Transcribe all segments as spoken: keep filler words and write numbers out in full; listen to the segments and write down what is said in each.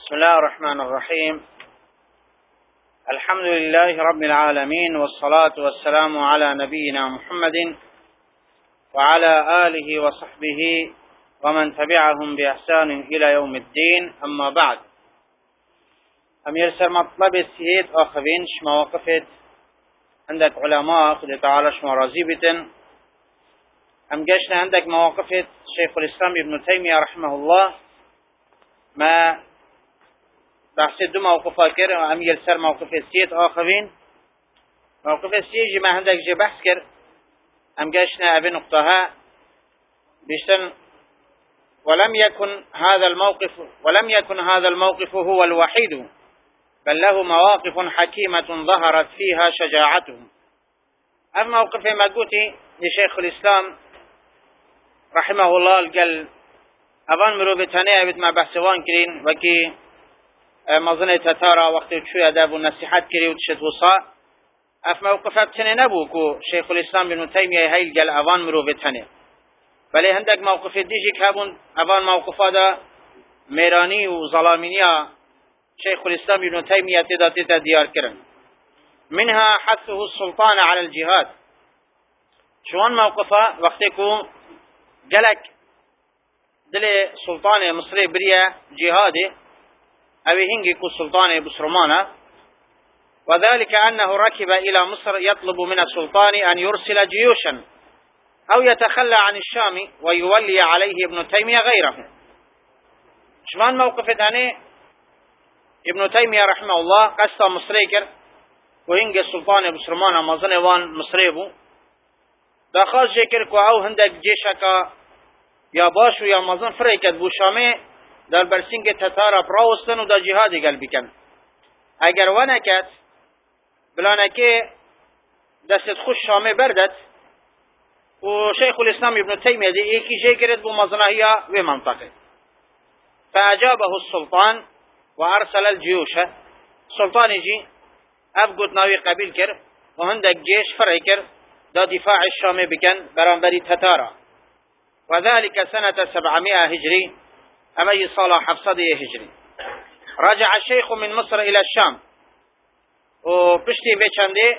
بسم الله الرحمن الرحيم. الحمد لله رب العالمين، والصلاة والسلام على نبينا محمد وعلى آله وصحبه ومن تبعهم بإحسان إلى يوم الدين. أما بعد، أمير سر مطلب السيد آخرين مواقفت عندك علماء خد تعالى شما راضي بتن. أم جشنا عندك مواقفت شيخ الإسلام ابن تيمية رحمه الله، ما بحث دو موقفا كر. أمير سر موقف السيد آخرين موقف السيد ما عندك جي بحث كر. أم جشنا أبي نقطها بيشتن ولم يكن هذا الموقف ولم يكن هذا الموقف هو الوحيد، بل له مواقف حكيمة ظهرت فيها شجاعتهم. أما موقف ما قلتي لشيخ الإسلام رحمه الله قال أبان مروبتاني أبد ما بحثوان كرين وكي مظنة تتارا وقت شوية دابو النصيحات كري وتشت وصاء. أف موقفات تني نبوكو شيخ الإسلام ابن تيمية هاي قال أبان مروبتاني، بل عندك موقف ديجي كابون أبان موقفات ميراني وظلامينيا شيخ الإسلام ابن تيمية تدا تدا ديار كرن. منها حثه السلطان على الجهاد. شوان موقفا وقتكو جلك دل سلطان مصري بريا جهادي أبي هنجيكو سلطان بسرمانا، وذلك أنه ركب إلى مصر يطلب من السلطان أن يرسل جيوشا أو يتخلى عن الشام ويولي عليه ابن تيمية غيره. شمان موقف داني ابن تيمية رحمه الله قصة مصري كر وهنجي السلطان بسرمانا مظنوان مصري بو داخل جيكر كو أو هندك جيشكا يا باشو يا مظن فريكت بو شامي در برسنگ تتارا براوستن و دا جهادی قلبی کن. اگر ونکت بلانکه دست خوش شامه بردت و شیخ الاسلام ابن تیمیه دی ایکی جه کرد بو مظنهیا و منطقه. فاجابه السلطان و ارسل الجيوش. سلطان جي افقود ناوی قبیل کر و هندک جيش فرعی کر دا دفاع الشامه بکن برانبری تتارا. وذلك سنة سبعمائة هجري، أمي صالح حفصدي هجري. رجع الشيخ من مصر إلى الشام، وبشتي بيشاندي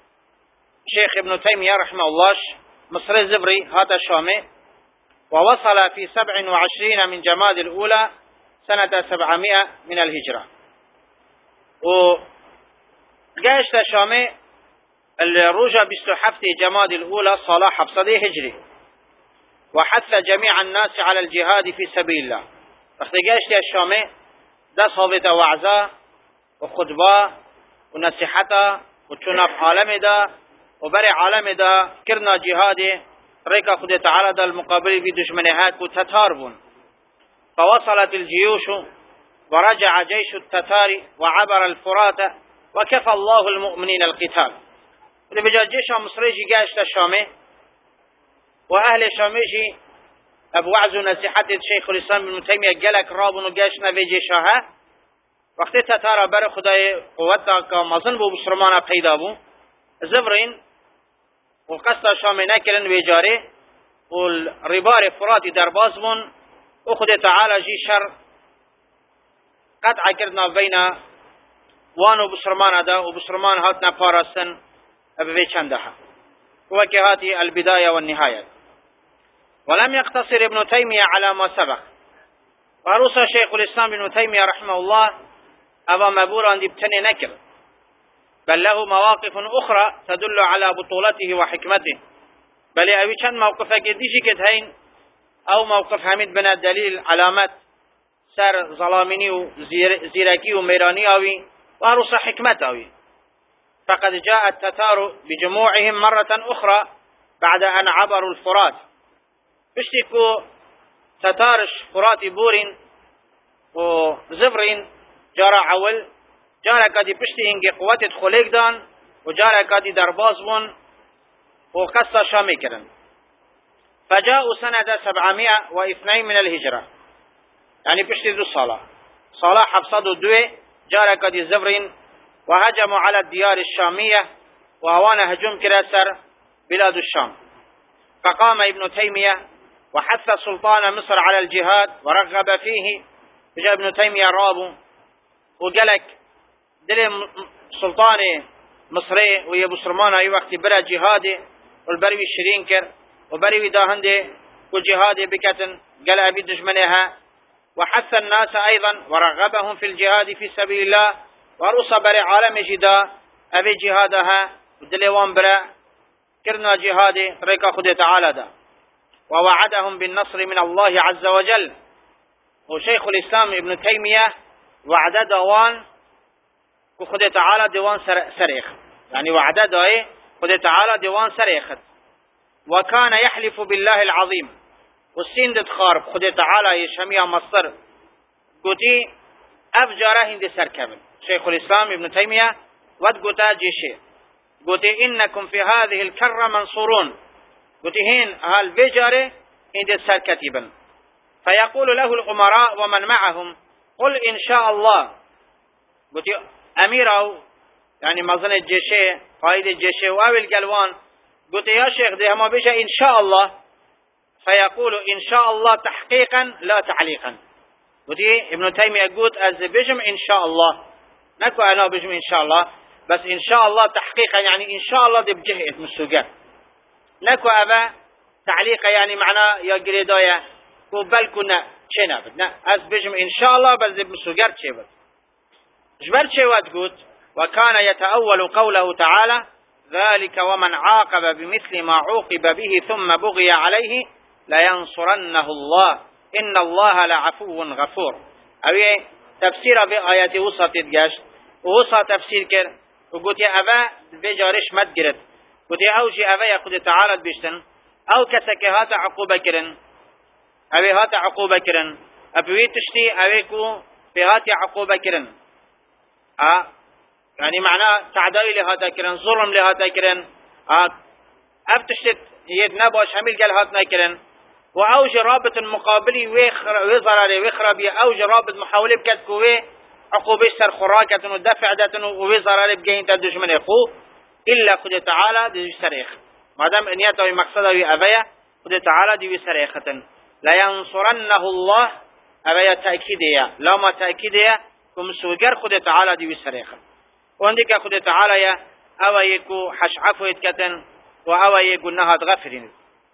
شيخ ابن تيمية رحمه الله مصر الزبري هذا الشامي، ووصل في سبع وعشرين من جماد الأولى سنة سبعمائة من الهجرة. وجاش الشامي الرجع بستحفتي جماد الأولى صالح حفصدي هجري، وحث جميع الناس على الجهاد في سبيل الله. وقت جاشت الشامي ده صحبت وعزا وخطبة ونصيحة وچونف عالم ده وبري عالم ده كرنا جهادي ريكا خد تعالى ده المقابل في دشمنهات وتتاربون. فوصلت الجيوش ورجع جيش التتار وعبر الفرات وكفى الله المؤمنين القتال. اللي بجا جيش مصري جاشت الشامي وأهل شاميجي أبو وعز نصيحة شيخ الإسلام ابن تيمية جلك رابون وجاشنا في جيشها. وقت تتارا بر خدای قوتا که مزن بو بسرمانا پیدا بو زبرین وقصد شام نکلن ویجاری والربار فراتي درباز بون وخد تعالى جي شر قطع كردنا بين وانو بسرمانا دا وبسرمان هاتنا بارستن أبي چندها. وكهاتي البداية والنهاية. ولم يقتصر ابن تيمية على ما سبق. وروس شيخ الإسلام ابن تيمية رحمه الله أبا مبورا دبتني نكر، بل له مواقف أخرى تدل على بطولته وحكمته. بل أبي كان موقفك ديجي كتهين أو موقف حميد بن الدليل علامات سر ظلاميني وزيركي وميراني أوي وروس حكمته أوي. فقد جاء التتار بجموعهم مرة أخرى بعد أن عبروا الفرات. بشتكو تتارش فراتي بورين وزبرين جارة عول جارة كادي بشتي هنگي قوات خليق دان وجارة كادي درباز بون وقصة شامي كرن. فجاءوا سنة سبعمائة واثنين من الهجرة، يعني بشتي دو صلاة صلاة حفصدوا دوي جارة كادي زبرين وهجموا على الديار الشامية وهوانا هجوم كراسر بلاد الشام. فقام ابن تيمية وحث سلطان مصر على الجهاد ورغب فيه. جاء ابن تيمية رابو وقالك دل سلطاني مصري ويا بسرمان أي وقت برا جهادي والبروي شرين كر وبروي داهندي وجهادي بكتن قال أبي دجمنها وحث الناس أيضا ورغبهم في الجهاد في سبيل الله ورصب لعالم جدا أبي جهادها ودلوان برا كرنا جهادي ريكا خد تعالى دا ووعدهم بالنصر من الله عز وجل. وشيخ الإسلام ابن تيمية وعد دوان وخد تعالى دوان سريخ يعني وعد دوان خد تعالى دوان سريخت. وكان يحلف بالله العظيم والسين دت خارب خد تعالى يشميها مصر قوتي أفجاره هند سركبن. شيخ الإسلام ابن تيمية ودقوتا جيشي قوتي إنكم في هذه الكرة منصورون قوتي هين هالفجاره هند سركتبن. فيقول له الأمراء ومن معهم قل إن شاء الله قوتي أميره يعني مظن الجيشي قائد الجيشي وأول القلوان قوتي يا شيخ ده ما بيجا إن شاء الله. فيقول إن شاء الله تحقيقا لا تعليقا. ودي ابن تيمية قلت أز بجم إن شاء الله نكو أنا بجم إن شاء الله بس إن شاء الله تحقيقا يعني إن شاء الله دي بجهة مسوقة نكو أبا تعليقا يعني معناه يا قريدايا وبل كنا شنا بدنا أز بجم إن شاء الله بس دي مسوقة شبت جبرت شوات قلت. وكان يتأول قوله تعالى ذلك ومن عاقب بمثل ما عوقب به ثم بغي عليه لينصرنه الله إن الله لعفو غفور. أبي تفسير بآيات وصا تدقاش ووصا تفسير كر وقلت يا أبا بجارش مدقرت قلت يا أوجي أبا يقول تعالى بيشتن أو كسك هات عقوبة كرن أبي هات عقوبة كرن أبوي تشتي أبيكو في هات عقوبة كرن أه يعني معناه تعدائي لهذا كرن ظلم لهذا كرن أه أبتشت يد نبوش هميل قال هاتنا كرن وأوج رابط المقابلي ويظهر ويخرب أوج رابط محاولة بكتكوه عقوبة سر خراكة ودفع داتن ويظهر بجين تدشمن يقو إلا قد تعالى دي سريخ ما دام إنياته مقصده أبايا قد تعالى دي سريخة لا ينصرنه الله أبايا تأكيدية لا ما تأكيدية كم سوجر قد تعالى دي سريخة. وعندك قد تعالى يا أو يكو حشعفو يتكتن وأو يكو نهض غفرين.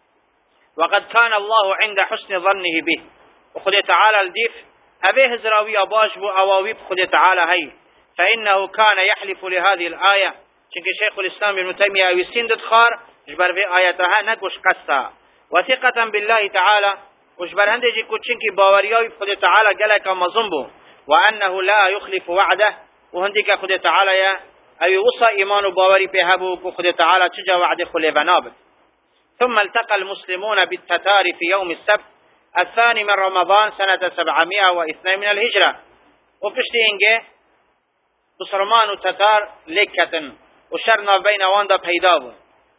وقد كان الله عند حسن ظنه به وخد تعالى الديف أبيه زراوي أباش بو أواويب خد تعالى هاي فإنه كان يحلف لهذه الآية شنك شيخ الإسلام ابن تيمية يسين دخار جبر في آياتها نكوش قصة وثقة بالله تعالى وجبر هندي جيكو شنك باوريوي خد تعالى قالك مظنبو وأنه لا يخلف وعده وهنديك خد تعالى يا أي وصى إيمان باوري بهبو خد تعالى تجا وعد خليفة نابل. ثم التقى المسلمون بالتتار في يوم السبت الثاني من رمضان سنة سبعمائة واثنين من الهجرة. وبشتينجي بسرمان التتار لكة وشرنا بين واندا بيدابو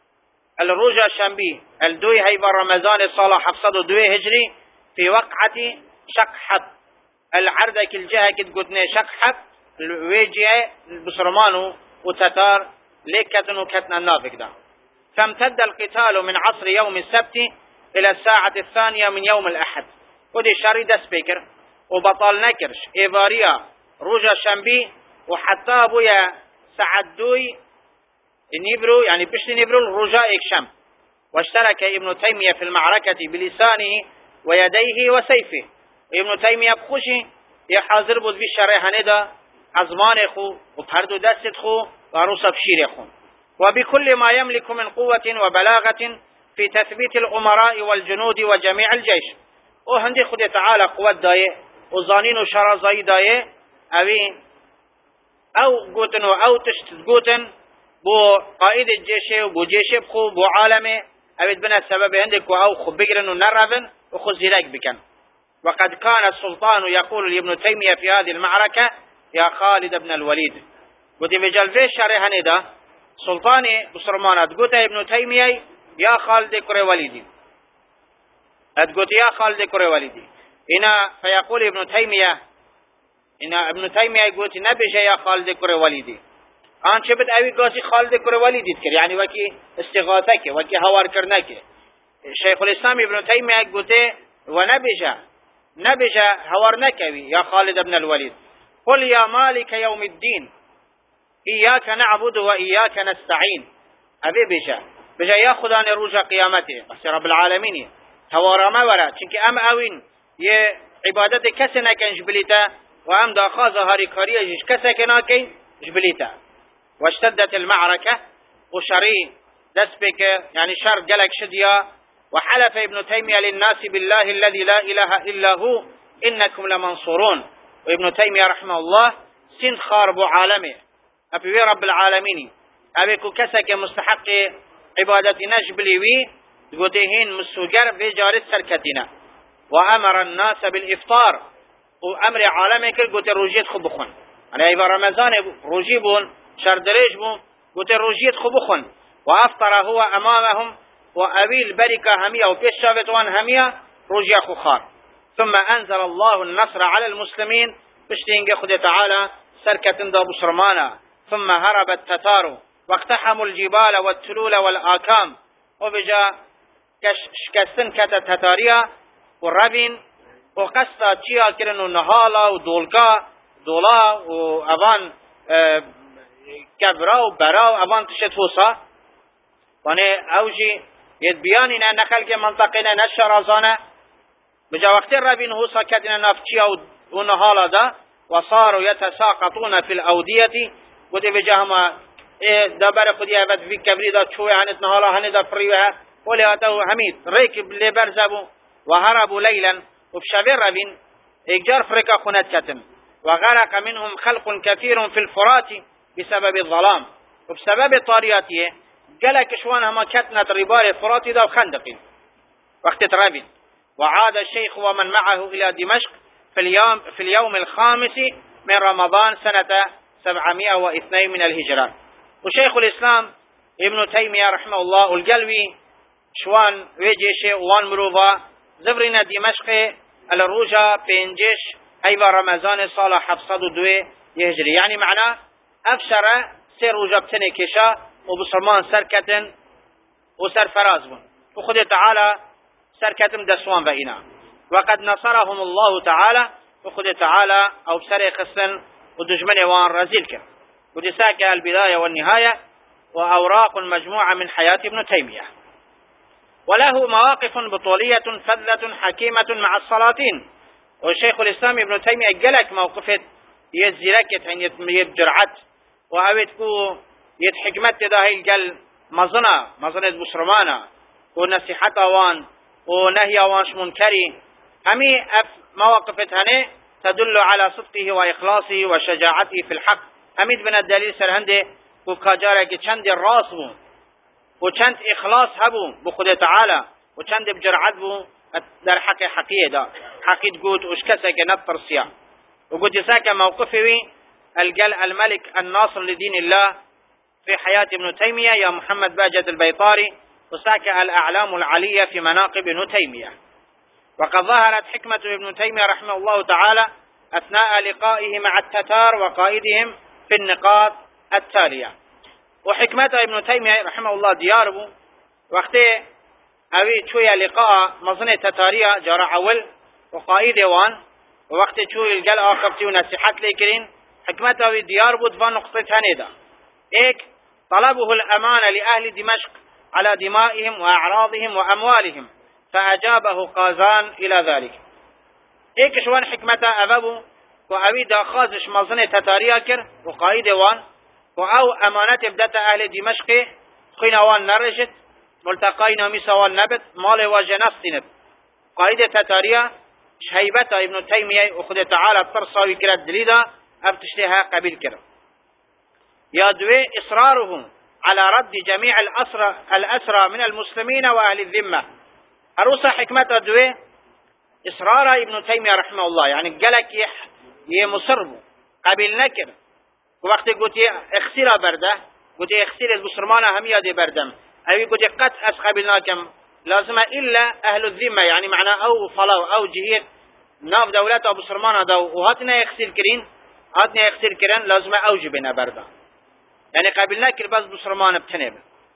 الرجا الشنبي الدوي هيبا رمضان صالح حفصد دوي هجري في وقعة شقحت العردك الجهة كد قدني شقحت الويجي بسرمان والتتار لكة وكتنا النافق ده. فامتد القتال من عصر يوم السبت إلى الساعة الثانية من يوم الأحد. ودي شريد سبيكر وبطال نكرش إيفاريا روجا شنبي وحتى أبويا سعدوي نيبرو يعني بشت نيبرو الرجاء إكشم. واشترك ابن تيمية في المعركة بلسانه ويديه وسيفه. ابن تيمية بخوشي يحاضر بود بالشريحة ندا عزمان خو وبهردو دست خو وعروسة بشير خو وبكل ما يملك من قوة وبلاغة في تثبيت الأمراء والجنود وجميع الجيش. وهندي خد تعالى قوة داية وظانين شرازي داية أوي أو قوتن أو تشت قوتن بو قائد الجيش وبو جيش بخو بو عالمي أبد بنا السبب عندك أو خبقرن ونرفن وخزيرك بكن. وقد كان السلطان يقول لابن تيمية في هذه المعركة يا خالد بن الوليد. ودي بجلفي شريحة ندا سلطاني بسرمانات قلت ابن تيمية يا خالد كري وليدي قلت يا خالد كري وليدي هنا فيقول ابن تيمية هنا ابن تيمية قلت نبيش يا خالد كري وليدي آن شبت اوي قاسي خالد كري وليدي تكر يعني وكي استغاثك وكي هوار كرنك. شيخ الإسلام ابن تيمية قلت ونبيش نبيش هوار نكوي يا خالد بن الوليد قل يا مالك يوم الدين إياك نعبد وإياك نستعين. أبي بجا بجا يا خدا نروج قيامته بس رب العالمين توارا ما ورا چونك أم أوين يه عبادت كسنا كان جبليتا وأم داخا ظهاري كاريا جيش كسا كنا كي جبليتا. واشتدت المعركة وشري دسبك يعني شر جلك شديا. وحلف ابن تيمية للناس بالله الذي لا إله إلا هو إنكم لمنصورون. وابن تيمية رحمه الله سن خارب عالمه أبي رب العالمين أبيكو كسك مستحق عبادة نجبليوي تقولين مسوجر بجارة سركتنا. وأمر الناس بالإفطار وأمر عالمك قلت الرجيت خبخن يعني إذا رمضان رجيبون شردريجبون قلت الرجيت خبخن. وأفطر هو أمامهم وأبي البركة همية وفي الشافتوان همية رجيا خخار. ثم أنزل الله النصر على المسلمين بشتين خد تعالى سركة دا بسرمانا. ثم هرب التتار واقتحموا الجبال والتلول والآكام وبجا شكستن كتا تتاريا والربين وقصة تشيا كرنو نهالا ودولكا دولا وأبان اه كبرا وبرا وأبان تشتفوسا. واني أوجي يدبياننا نخل كي منطقنا نشرازانا بجا وقت الربين هو سكتنا نفتشيا ونهالا دا وصاروا يتساقطون في الأودية ودي بجاهما إيه دبر خديها بس في كبري دا شوي عنت نهالا هني دا فريوها ولي أتوا حميد ريكب لبرزبوا وهربوا ليلا وبشابير ربين إجار فريكا خنات كتم. وغرق منهم خلق كثير في الفرات بسبب الظلام وبسبب طارياته قال كشوان هما كتنة ربار الفرات دا وخندقين وقت ربين. وعاد الشيخ ومن معه إلى دمشق في اليوم, في اليوم الخامس من رمضان سنة سبعمائة واثنين من الهجرة. وشيخ الإسلام ابن تيمية رحمه الله القلوي شوان ويجيش وان مروفا زبرنا دمشق الروجة بينجيش أيضا رمضان صالة حفصد دوي يهجري يعني معناه أفشر سير روجة بتنكشا وبصرمان سركة وسر فرازبون وخذ تعالى سركة دسوان بإنا. وقد نصرهم الله تعالى وخذ تعالى أو بسر خسن ودجمن وان رزيلك. ودساك البداية والنهاية وأوراق مجموعة من حياة ابن تيمية. وله مواقف بطولية فذلة حكيمة مع السلاطين. والشيخ الإسلام ابن تيمية قالك موقفه يزيلك عن يتجرعت وأويتكو يتحكمت داهي قال مظنة مظنة بسرمانة ونصيحة وان ونهي وانش منكري همي مواقف هني تدل على صدقه وإخلاصه وشجاعته في الحق. هميد بن الدليل سرهنده وكاجارك چند الراس بو وچند إخلاص هبو بخد تعالى وچند بجرعت بو در حق حقية دا حقيد قوت وشكسك نبترسيا. وقد يساك موقفه القل الملك الناصر لدين الله في حياة ابن تيمية يا محمد باجد البيطاري وساك الأعلام العلية في مناقب ابن تيمية. وقد ظهرت حكمة ابن تيمية رحمه الله تعالى أثناء لقائه مع التتار وقائدهم في النقاط التالية. وحكمة ابن تيمية رحمه الله دياره وقته أوي شوية لقاء مظنة تتارية جرى أول وقائد وان ووقت شوية القل آخبتي ونسيحات لكرين حكمة أوي ديار بود فان نقطة هنيدا. إيك طلبه الأمان لأهل دمشق على دمائهم وأعراضهم وأموالهم فأجابه قازان إلى ذلك. إيك شوان حكمة أبابو وأوي دا خازش مظنة تتارية كر وقائد وان وأو أمانات ابدت أهل دمشق خينوان نرجت ملتقين مسوان نبت مال وجنف سنت قائد تتارية شهيبت ابن تيمية أخذ تعالى الترصاوي كرا الدليدة أبتشتها قبيل كرا. يدوي إصرارهم على رد جميع الأسرى, الأسرى من المسلمين وأهل الذمة. أروسى حكمة دوي إصرار ابن تيمية رحمه الله يعني قالك يمصربو قبيل نكر وقت قلت اخسر برده قلت اخسر البسرمانة هم يدي بردم أي قلت قد أسقبلناكم لازم إلا أهل الذمة يعني معنى أو فلاو أو جهير ناف دولة أو بسرمانة دو وهاتنا يخسر كرين هاتنا يخسر كرين لازم أوجبنا برده يعني قبلنا كل بس بسرمانة بتنب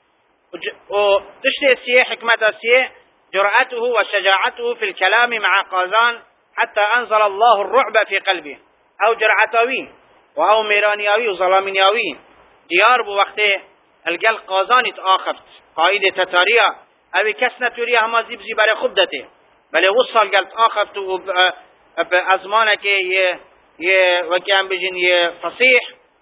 وتشتي السيء حكمة السيء جرأته وشجاعته في الكلام مع قازان حتى أنزل الله الرعب في قلبه. او جرعتاوی و او میرانیاوی و ظلامینیاوی دیار بو وقتی الگل قازانیت آخفت قاید تتاریا اوی کس نتوری همه زیب زیبر خوب دته بله وصل گلت آخفت و ازمانه که یه یه وکی هم بجین یه فصیح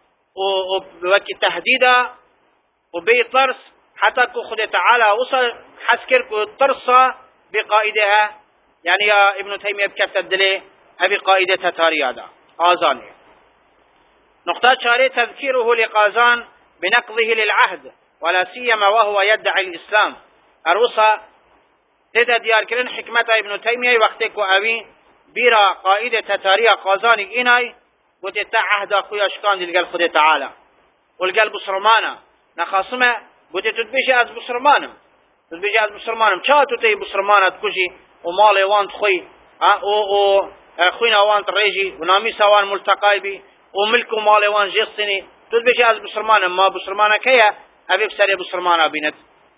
و وکی تهدیده و بی طرس حتى كو خد تعالى وصل حسكر كو ترصى بقائدها يعني يا ابن تيمية بكفت الدلي أبي قائدة تاريا دا قازان نقطة شاري تذكيره لقازان بنقضه للعهد ولا سيما وهو يدعي الإسلام الرصى تدا ديار كرن حكمة ابن تيمية وقتك أبي بيرا قائدة تاريا قازان إناي وتتا عهد أخوي أشكان للقل خد تعالى والقلب سرمانا نخاصمه بوده تدبیجی از بسرمانم تدبیجی از بسرمانم چه تو تی بسرمانت کجی و مال وان خوی او او خوین وان تریجی و نامیس وان ملتقای بی و ملک و مال وان جستنی تدبیجی از بسرمانم ما بسرمانه کیا ابي بسري بسرمانه بينت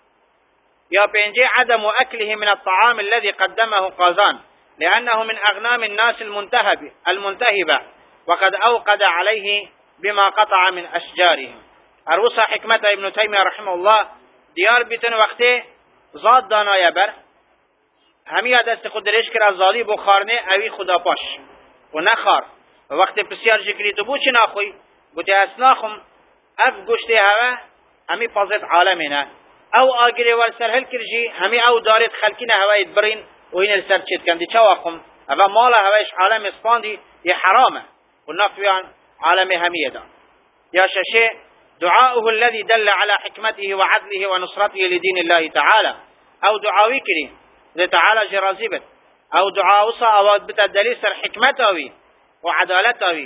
يا بينجي عدم اكله من الطعام الذي قدمه قازان لانه من اغنام الناس المنتهب المنتهبه وقد اوقد عليه بما قطع من اشجارهم اروسا حکمت ابن تیمیه رحمه الله دیار بیتن وقتی زاد دانای بر همی دست خود درش کرد زادی بخارنه اوی خدا پاش و نخار و وقتی بسیار جکری تو بو چی ناخوی بوتی اسناخم اف گشتی هوا همی پازت عالمینه او آگری ور سرهل کرجی همی او دارید خلکین هوایت برین و این سر چید کندی چه واقم او مال هوایش عالم اسپاندی یه حرامه و نفیان عالم همیه دا یا ششه دعاؤه الذي دل على حكمته وعدله ونصرته لدين الله تعالى او دعاوي كري لتعالى جرازبت او دعاء وصا او بتدليل سر حكمته وعدالته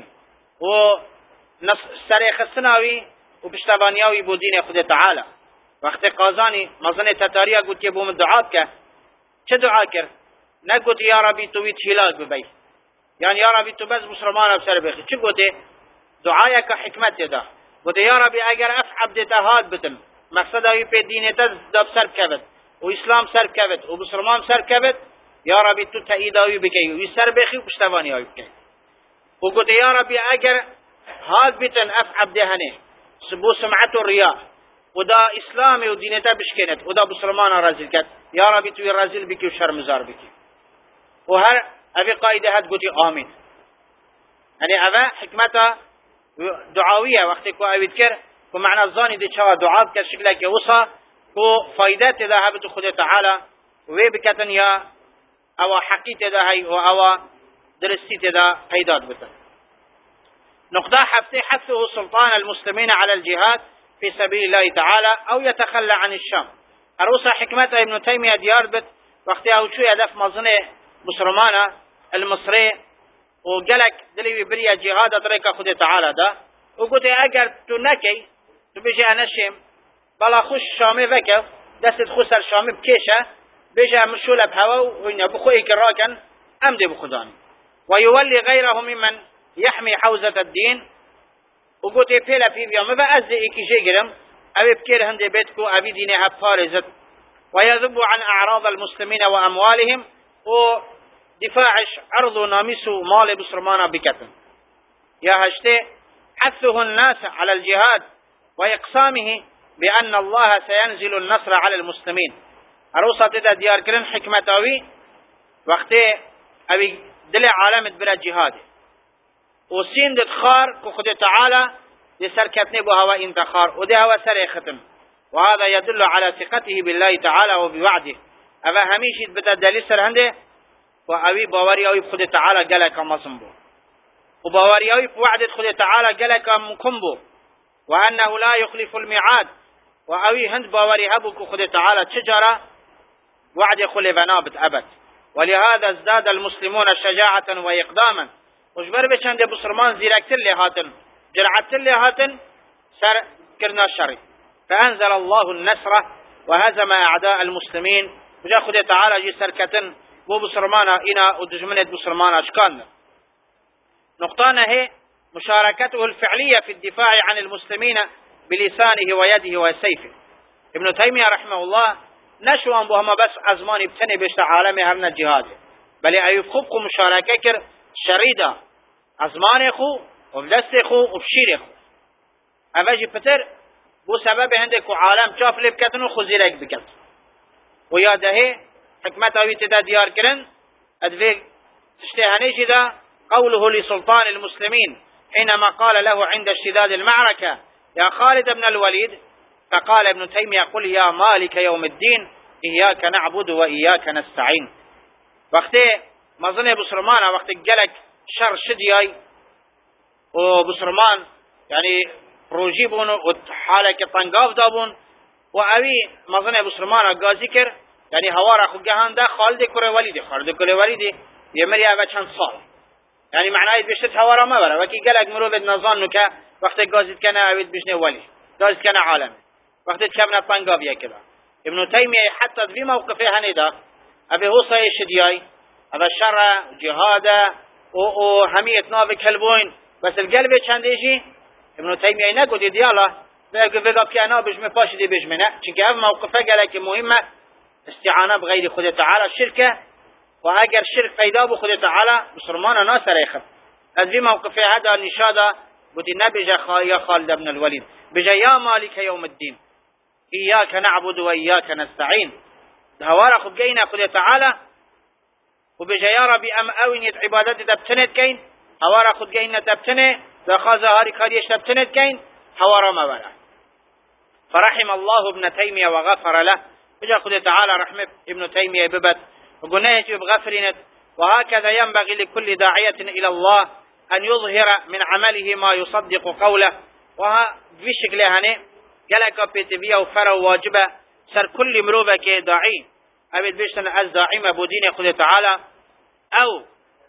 وسر خصناوي وبشتبانياوي بو دين خود تعالى وقت قازاني مظن تتاريا قلت يبو من دعاء كه چه دعاء كر نقلت يا ربي تويت هلاك ببي يعني يا ربي تبز مسلمان بسر بخي چه قلت دعايك حكمت ده بوده یا ربی اگر اف عبد تهاد بتم مقصد اوی پی دینت دب سر کبد و اسلام سر کبد و بسرمان سر کبد یا ربی تو تایید اوی بکی و سر بخی و پشتوانی اوی بکی و بوده یا ربی اگر هاد بتن اف عبد هنه بو سمعت و ریا و دا اسلام و دینت بشکند و دا بسرمان رازل کد یا ربی توی رازل بکی و شرمزار بکی و هر اوی قایده هد گوتی آمین یعنی اوی حکمتا دعاوية وقت كو اويد كر كو معنى الظاني دي چوا دعاء كشكل كي وصا كو فايدات ذهبت خود تعالى وي بكتن يا او حقيت ذا هي او درستي ذا قيدات بتن نقطة حفتي حثه سلطان المسلمين على الجهاد في سبيل الله تعالى او يتخلى عن الشام اروسا حكمته ابن تيمية ديار بت وقت او شو هدف مظنه مسلمانه المصري وقالك دلوي بريا جهاد طريقة خود تعالى ده وقلت اگر تو نكي تو بيجي انشم بلا خوش شامي وكف دست خسر شامي بكيشة بيجي مشولة بهوا وين بخوئي كراكن امدي بخداني ويولي غيره ممن يحمي حوزة الدين وقلت بيلا في بيوم بأزي ايكي جيجرم ابي بكير هندي بيتكو ابي دينها بفارزت ويذب عن اعراض المسلمين واموالهم و دفاعش عرض نامس مال بسرمانا بكتن يا هشتي حثه الناس على الجهاد وإقسامه بأن الله سينزل النصر على المسلمين أروسا تدا ديار كرن حكمة أوي وقتي أوي دل عالم بلا جهاد وسين دتخار كخد تعالى لسر كتني بهوا انتخار وده هوا سر ختم وهذا يدل على ثقته بالله تعالى وبوعده أفا هميش بدا دليل سر هنده و اوی باوری اوی خود تعالی گلک مزم بو و باوری اوی وعدت خود تعالی گلک مکم بو و انه لا يخلف الميعاد و اوی هند باوری هبو که خود تعالی چجرا وعد خلف نابت ابد ولهذا ازداد المسلمون شجاعة و اقداما وجبر بچند بسرمان زیرکتر لهاتن جرعتر لهاتن سر کرنا الشر فانزل الله النصر وهزم اعداء المسلمين وجا خود تعالی جي سرکتن بو بسرمانا إنا ودجمنت بسرمانا أشكالنا نقطانا هي مشاركته الفعلية في الدفاع عن المسلمين بلسانه ويده وسيفه ابن تيمية رحمه الله نشوان بوهما بس أزمان ابتني بشت عالمي هرنا جهاده بل أيوب خبق مشاركة كر شريدة عزمان خو وبدست خو وبشير خو أفاجي بتر بو سبب هندك وعالم شاف لي بكتن خزيلك بكت ويا ده حكمة أوي تدا ديار كرن أدفق تشتهني جدا قوله لسلطان المسلمين حينما قال له عند اشتداد المعركة يا خالد بن الوليد، فقال ابن تيمية قل يا مالك يوم الدين إياك نعبد وإياك نستعين. وقت مظنه بسرمان وقت قالك شر شدياي وبسرمان يعني روجيبون وحالك طنقاف دابون وأوي مظنه بسرمان قازيكر يعني هوارا خو جهان ده خالد كره وليدي خالد كره وليدي يمري أبا چند صال يعني معناه بيشت هوارا ما برا وكي قالك مرو بد نظن که وقت قازيت كان أويد بيشنه ولي قازيت كان عالم وقت كابنا طنقاف يا كذا. ابن تيمية حتى في موقفه هنيدا أبي هو صاي شدياي أبا الشرع جهاده وهمية نابك هلبوين بس القلب چند يجي ابن تيمية نقول دي دياله بيقول بيقول كي أنا بجمع باشي دي بجمعنا چونك أف موقفه قالك مهمة استعانة بغير خود تعالى الشركة وأجر شرك فيدا بخود تعالى مسلمان ناس ريخب. في موقفه هذا نشاده بدي نبي يا خالد بن الوليد بجا يا مالك يوم الدين إياك نعبد وإياك نستعين هوارا خب جينا خود تعالى وبجا يا ربي أم أوينيت عبادتي تبتنت كين هوارا خد جينا تبتنه دخاز هاري كاريش تبتنت كين هوارا ما بلا. فرحم الله ابن تيمية وغفر له بجا خد تعالى رحمة ابن تيمية ببت وقلنا يجب غفرنت. وهكذا ينبغي لكل داعية إلى الله أن يظهر من عمله ما يصدق قوله. وها بشكل هني قالك بيتبيا وفر واجبة سر كل مروبة كداعي أبد بيشتن از داعي مبودين خد تعالى أو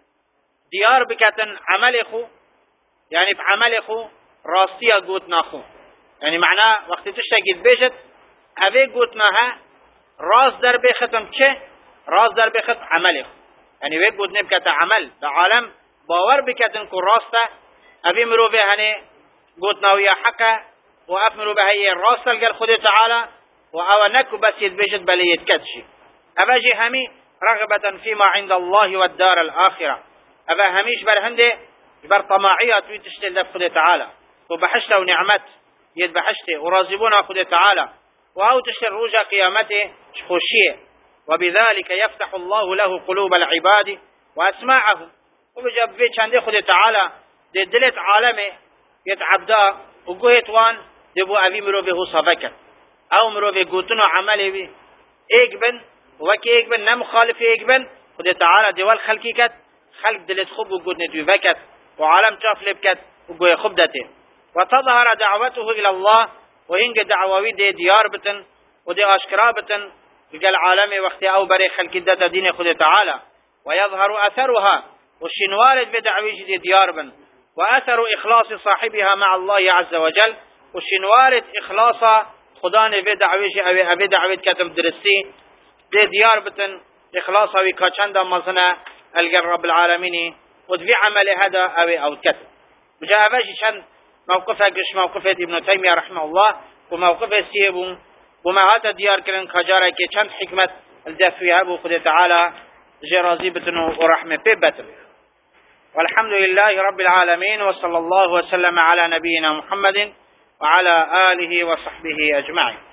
ديار بكتن عمل خو يعني في عمل خو راستيا قوتنا خو يعني معناه وقت تشتاقيد بيشت أبي قوتناها راس در بختم چه راس در بخت عمل خو يعني ويك قوتنا بكت عمل بعالم باور بكتن كو راسته أبي مروبه هني قوتنا ويا حقا وأفمروا بهي الراس القل خد تعالى وأو نكو بس يتبجد بل يتكتشي أباجي همي رغبة فيما عند الله والدار الآخرة أبا هميش بر هنده بر طماعية توي تشتل خد تعالى وبحشته ونعمت يد بحشته ورازبونا خد تعالى وهو تشتل روجا قيامته شخوشيه وبذلك يفتح الله له قلوب العباد وأسماعهم وبجاب بيت عنده خد تعالى دي دلت عالمه يتعبدا وقوهت وان دبو أبي مروفه صفكا أو مروفه قوتنا عمله بي إيك بن وكي إيك بن نمخالف إيك بن خد تعالى دوال خلقي كت خلق دلت خب وقود نتوي بكت وعالم شاف لبكت وقوي خبدته وتظهر دعوته إلى الله وهنج دعووي دي ديار بتن ودي أشكرا بتن قال عالمي وقت أو بري خلق داتا دين خد تعالى ويظهر أثرها والشنوالد بدعويش دي ديار بن وأثر إخلاص صاحبها مع الله عز وجل والشنوالد إخلاص خدان بدعويش أو بدعويت كتم درستي دي ديار بتن إخلاص وكاشندا مصنع القر رب العالمين ودفي عمل هذا أو أو كتب بجاء باجي شن موقفه قش موقفه ابن تيمية رحمه الله وموقفه سيبون وما هذا ديار كلن خجارة كي شن حكمة الدفع أبو خد تعالى جرازي بتن ورحمة ببتن. والحمد لله رب العالمين وصلى الله وسلم على نبينا محمد وعلى آله وصحبه أجمعين.